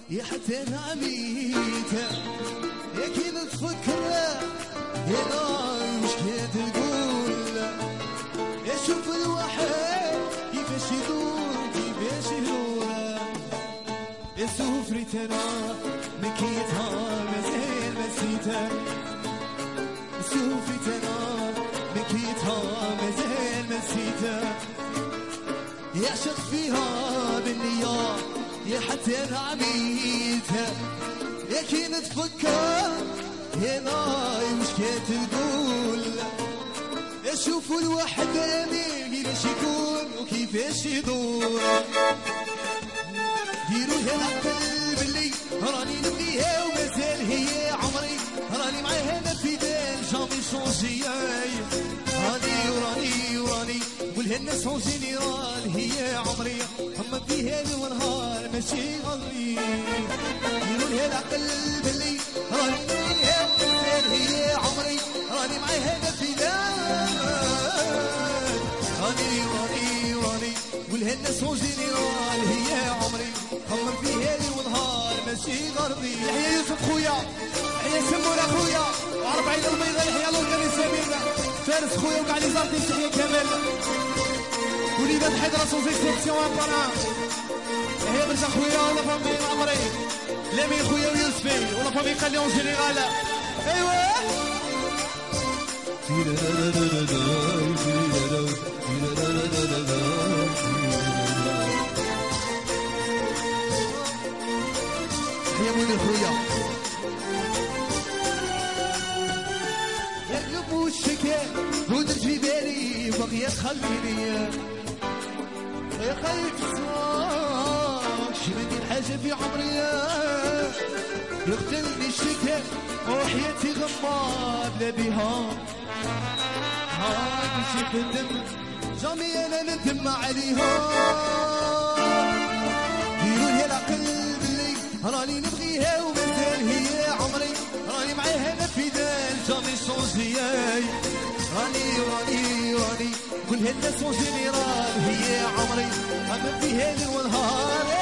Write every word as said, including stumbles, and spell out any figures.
يا حتى انا عميته يا كي نتفكر يا نايش كي تقول يا شوف الواحد كيفاش يدور كيفاش يدور يا سوفريت انا مكيتها مازال نسيتها سوفريت انا مكيتها مازال نسيتها يا شخ فيها بالنية يا حتى انا عميتها يا كي نتفكر يا ناي وش كي تقول يا شوفوا الواحد امين كيفاش يكون وكيفاش يدور ديروا هنا قلب اللي راني نبنيها ومازال هي عمري راني معاها انا في دال جامي شونجي راني وراني وراني والهنا سون جينيرال هي عمري اما فيها ليل ونهار ماشي غلي ديروا لها قلب اللي راني نبنيها ومازال هي عمري راني معاها انا في دال راني وراني وراني والهنا سون جينيرال هي عمري خمر فيها ليل ونهار ماشي غربي يحيى يوسف خويا يحيى سمور اخويا وعرب عيد البيضاء يحيى لورغانيزامين فارس خويا وكاع لي زارتي تحية كامل وليدات حيدرا سوز اكسبسيون ان باران يحيى برشا خويا ولا فامي عمري لامي خويا ويوسفي ولا فامي خلي اون جينيرال ايوا يا منير خويا يرقب والشكا ودرت في بالي بغيت تخليني يا خايف صاك شمني الحاجة في عمري يقتلني الشكا وحياتي غمار بلا بها هاك مشي في الدم جامي انا ندم عليها ديروا لي القلب اللي راني نبغيها ومازال هي عمري راني معاها انا في دال جامي شونجي راني راني راني كل هالناس سون جينيرال هي عمري اما فيها ليل ونهار